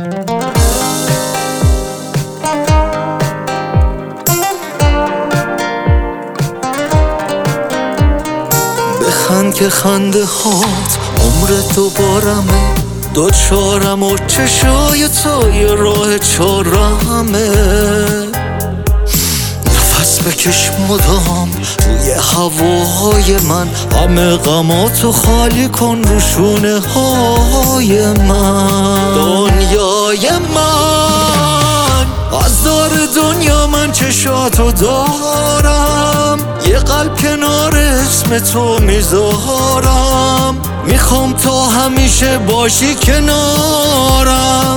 بخند که خنده هات عمر دوبارمه، دوچارم و چشای تو یه راه چارمه. نفس بکش مدام روی هوای من، همه غماتو خالی کن رو شونه های من. دنیای من از دار دنیا، من چشاتو دارم، یه قلب کنار اسم تو میذارم. میخوام تا همیشه باشی کنارم.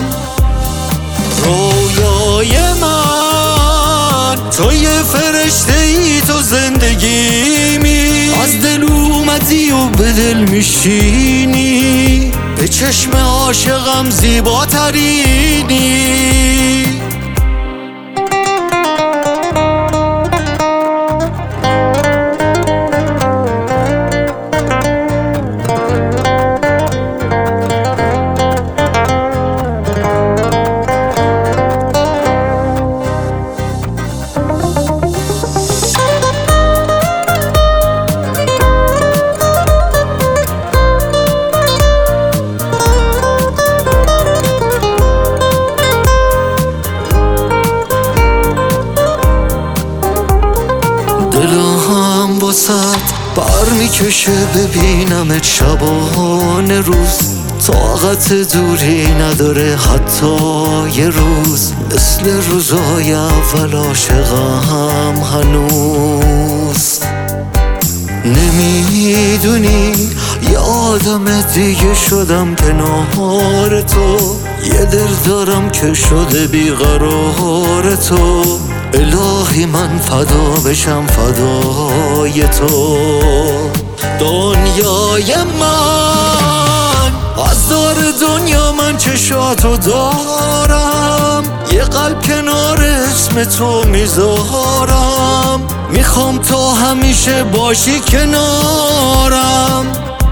رویای من تو یه فرشته ای، تو زندگیمی، از دل اومدی و به دل میشینی، به چشم عاشقم زیباترینی. دلم واسط بر میکشه ببینمت شبانه روز، طاقت دوری نداره حتی یه روز. مثل روزای اول عاشقم هنوز. نمیدونی یه آدم دیگه شدم کنار تو، یه دل دارم که شده بیقرار تو. الهی من فدا بشم فدای تو. دنیای من از دار دنیا، من چشاتو دارم، یه قلب کنار اسم تو میذارم. میخوام تا همیشه باشی کنارم.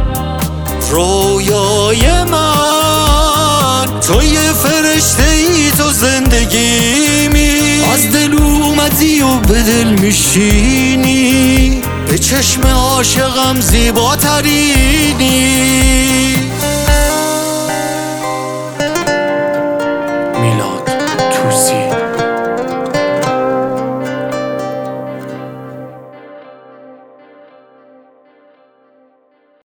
رویای من تو یه فرشته ای، تو زندگیمی، از دل اومدی و به دل میشینی، به چشم عاشقم زیباترینی.